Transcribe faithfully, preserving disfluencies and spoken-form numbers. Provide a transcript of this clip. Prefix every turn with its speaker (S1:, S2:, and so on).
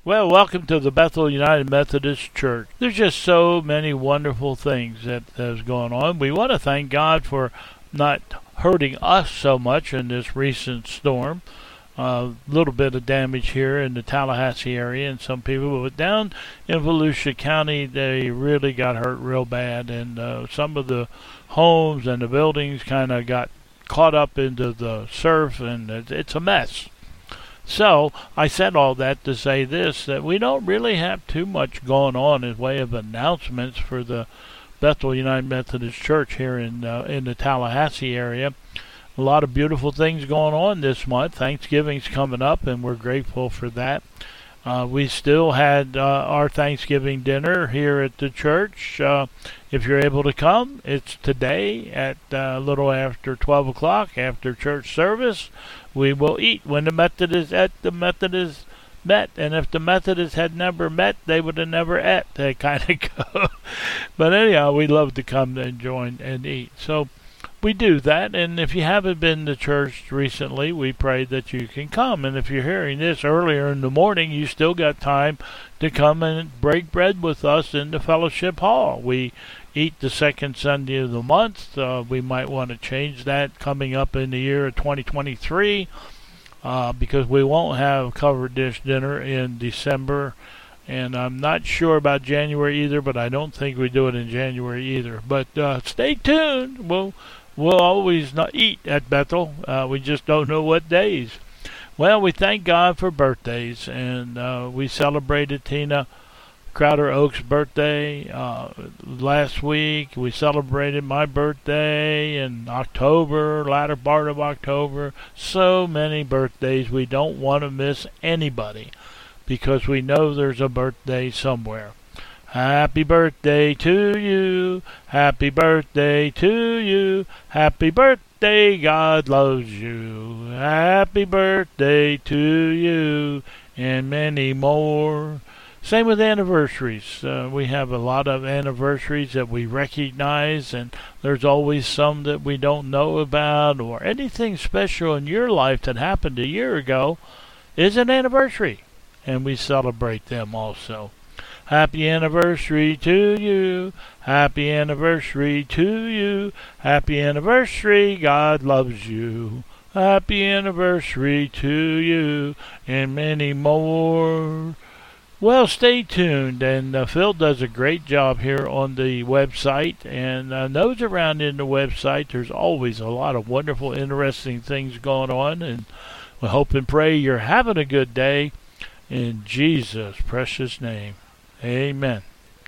S1: Well, welcome to the Bethel United Methodist Church. There's just so many wonderful things that has gone on. We want to thank God for not hurting us so much in this recent storm. A uh, little bit of damage here in the Tallahassee area and some people, but down in Volusia County, they really got hurt real bad, and uh, some of the homes and the buildings kind of got caught up into the surf, and it's a mess. So I said all that to say this, that we don't really have too much going on in way of announcements for the Bethel United Methodist Church here in uh, in the Tallahassee area. A lot of beautiful things going on this month. Thanksgiving's coming up, and we're grateful for that. Uh, we still had uh, our Thanksgiving dinner here at the church. Uh, if you're able to come, it's today at uh, a little after twelve o'clock after church service. We will eat when the Methodists at the Methodists met, and if the Methodists had never met, they would have never ate. They kind of go. But anyhow, we love to come and join and eat. So we do that, and if you haven't been to church recently, we pray that you can come. And if you're hearing this earlier in the morning, you still got time to come and break bread with us in the fellowship hall. We eat the second Sunday of the month. Uh, we might want to change that coming up in the year of twenty twenty-three uh, because we won't have covered dish dinner in December. And I'm not sure about January either, but I don't think we do it in January either. But uh, stay tuned. We'll We'll always not eat at Bethel. Uh, we just don't know what days. Well, we thank God for birthdays, and uh, we celebrated Tina Crowder Oaks' birthday uh, last week. We celebrated my birthday in October, latter part of October. So many birthdays. We don't want to miss anybody because we know there's a birthday somewhere. Happy birthday to you, happy birthday to you, happy birthday, God loves you, happy birthday to you, and many more. Same with anniversaries. Uh, we have a lot of anniversaries that we recognize, and there's always some that we don't know about, or anything special in your life that happened a year ago is an anniversary, and we celebrate them also. Happy anniversary to you, happy anniversary to you, happy anniversary, God loves you, happy anniversary to you, and many more. Well, stay tuned, and uh, Phil does a great job here on the website, and uh, those around in the website, there's always a lot of wonderful, interesting things going on, and we hope and pray you're having a good day in Jesus' precious name. Amen.